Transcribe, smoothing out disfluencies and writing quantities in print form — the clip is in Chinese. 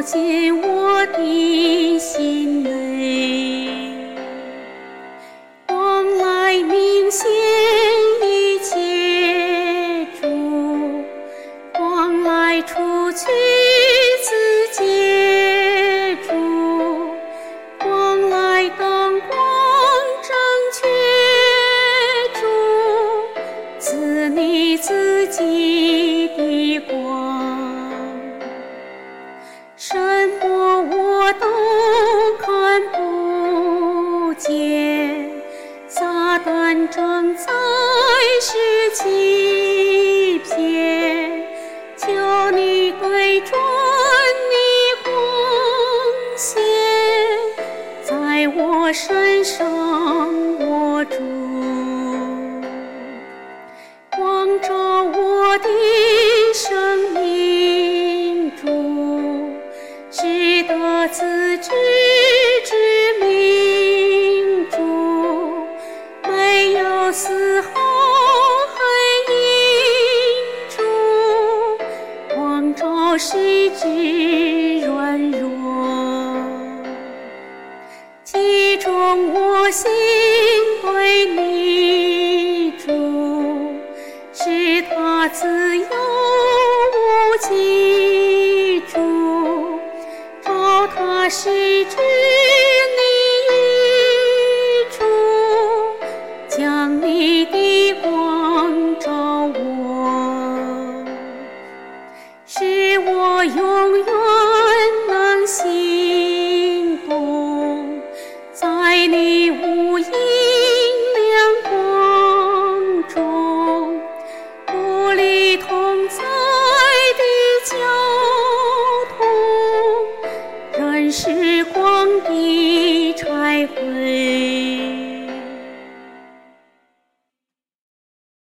进我的心内。光来明显一切主，光来除去自解主，光来灯光正确主，赐你自己的光，什么我都看不见，撒旦正在施欺骗，求你对准你光线，在我身上握住，光照我的生命主，使得自知之明主，没有丝毫黑影主，光照使之软弱，击中我心对你主，使他自由无尽主，照他使